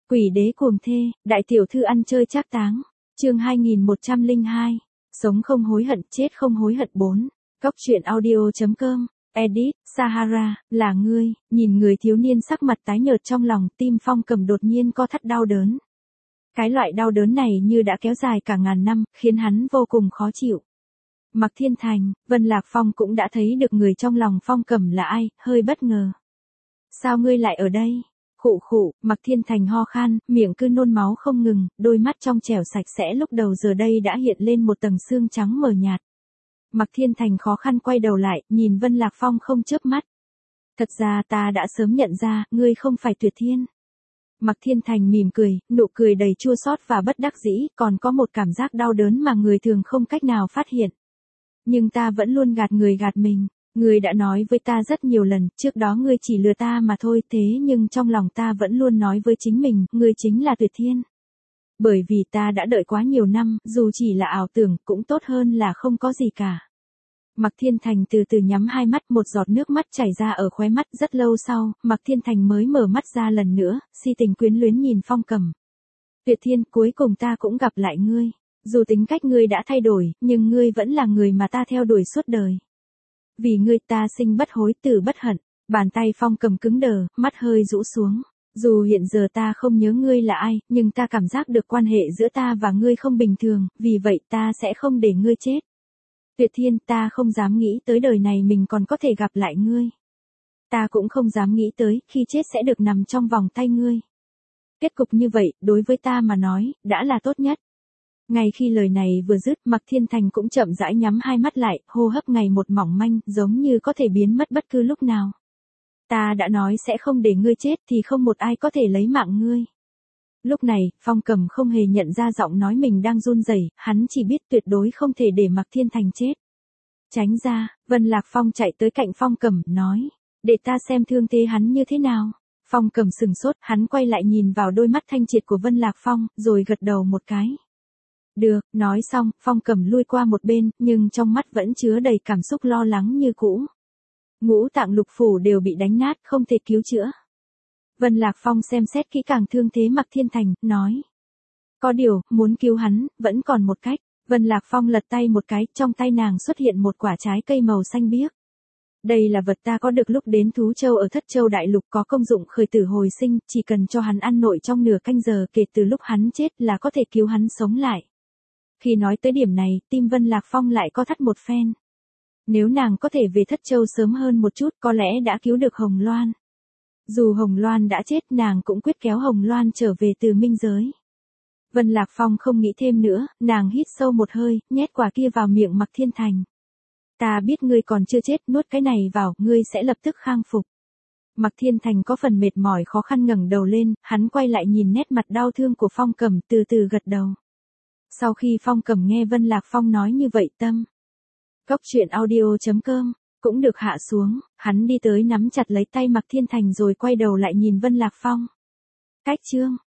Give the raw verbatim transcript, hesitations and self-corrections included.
Quỷ đế cuồng thê, đại tiểu thư ăn chơi trác táng. Chương hai nghìn một trăm lẻ hai. Sống không hối hận, chết không hối hận bốn. Cóc truyện audio.com. Edit, Sahara, là ngươi, nhìn người thiếu niên sắc mặt tái nhợt trong lòng, tim Phong Cầm đột nhiên co thắt đau đớn. Cái loại đau đớn này như đã kéo dài cả ngàn năm, khiến hắn vô cùng khó chịu. Mạc Thiên Thành, Vân Lạc Phong cũng đã thấy được người trong lòng Phong Cầm là ai, hơi bất ngờ. Sao ngươi lại ở đây? Khụ khụ, Mạc Thiên Thành ho khan, miệng cứ nôn máu không ngừng, đôi mắt trong trẻo sạch sẽ lúc đầu giờ đây đã hiện lên một tầng xương trắng mờ nhạt. Mạc Thiên Thành khó khăn quay đầu lại, nhìn Vân Lạc Phong không chớp mắt. Thật ra ta đã sớm nhận ra, ngươi không phải Tuyệt Thiên. Mạc Thiên Thành mỉm cười, nụ cười đầy chua xót và bất đắc dĩ, còn có một cảm giác đau đớn mà người thường không cách nào phát hiện. Nhưng ta vẫn luôn gạt người gạt mình. Ngươi đã nói với ta rất nhiều lần, trước đó ngươi chỉ lừa ta mà thôi, thế nhưng trong lòng ta vẫn luôn nói với chính mình, ngươi chính là Tuyệt Thiên. Bởi vì ta đã đợi quá nhiều năm, dù chỉ là ảo tưởng, cũng tốt hơn là không có gì cả. Mạc Thiên Thành từ từ nhắm hai mắt, một giọt nước mắt chảy ra ở khóe mắt. Rất lâu sau, Mạc Thiên Thành mới mở mắt ra lần nữa, si tình quyến luyến nhìn Phong Cầm. Tuyệt Thiên, cuối cùng ta cũng gặp lại ngươi. Dù tính cách ngươi đã thay đổi, nhưng ngươi vẫn là người mà ta theo đuổi suốt đời. Vì ngươi ta sinh bất hối tử bất hận. Bàn tay Phong Cầm cứng đờ, mắt hơi rũ xuống. Dù hiện giờ ta không nhớ ngươi là ai, nhưng ta cảm giác được quan hệ giữa ta và ngươi không bình thường, vì vậy ta sẽ không để ngươi chết. Tuyệt Thiên, ta không dám nghĩ tới đời này mình còn có thể gặp lại ngươi. Ta cũng không dám nghĩ tới, khi chết sẽ được nằm trong vòng tay ngươi. Kết cục như vậy, đối với ta mà nói, đã là tốt nhất. Ngay khi lời này vừa dứt, Mạc Thiên Thành cũng chậm rãi nhắm hai mắt lại, hô hấp ngày một mỏng manh, giống như có thể biến mất bất cứ lúc nào. Ta đã nói sẽ không để ngươi chết thì không một ai có thể lấy mạng ngươi. Lúc này, Phong Cầm không hề nhận ra giọng nói mình đang run rẩy, hắn chỉ biết tuyệt đối không thể để Mạc Thiên Thành chết. Tránh ra, Vân Lạc Phong chạy tới cạnh Phong Cầm, nói, để ta xem thương thế hắn như thế nào. Phong Cầm sừng sốt, hắn quay lại nhìn vào đôi mắt thanh triệt của Vân Lạc Phong, rồi gật đầu một cái. Được, nói xong, Phong Cầm lui qua một bên, nhưng trong mắt vẫn chứa đầy cảm xúc lo lắng như cũ. Ngũ tạng lục phủ đều bị đánh nát, không thể cứu chữa. Vân Lạc Phong xem xét kỹ càng thương thế Mạc Thiên Thành, nói. Có điều, muốn cứu hắn, vẫn còn một cách. Vân Lạc Phong lật tay một cái, trong tay nàng xuất hiện một quả trái cây màu xanh biếc. Đây là vật ta có được lúc đến Thú Châu ở Thất Châu Đại Lục, có công dụng khởi tử hồi sinh, chỉ cần cho hắn ăn nội trong nửa canh giờ kể từ lúc hắn chết là có thể cứu hắn sống lại. Khi nói tới điểm này, tim Vân Lạc Phong lại co thắt một phen. Nếu nàng có thể về Thất Châu sớm hơn một chút, có lẽ đã cứu được Hồng Loan. Dù Hồng Loan đã chết, nàng cũng quyết kéo Hồng Loan trở về từ minh giới. Vân Lạc Phong không nghĩ thêm nữa, nàng hít sâu một hơi, nhét quả kia vào miệng Mạc Thiên Thành. Ta biết ngươi còn chưa chết, nuốt cái này vào, ngươi sẽ lập tức khang phục. Mạc Thiên Thành có phần mệt mỏi khó khăn ngẩng đầu lên, hắn quay lại nhìn nét mặt đau thương của Phong Cầm, từ từ gật đầu. Sau khi Phong Cầm nghe Vân Lạc Phong nói như vậy, tâm cóc truyện audio.com cũng được hạ xuống, hắn đi tới nắm chặt lấy tay Mạc Thiên Thành rồi quay đầu lại nhìn Vân Lạc Phong. Cách chương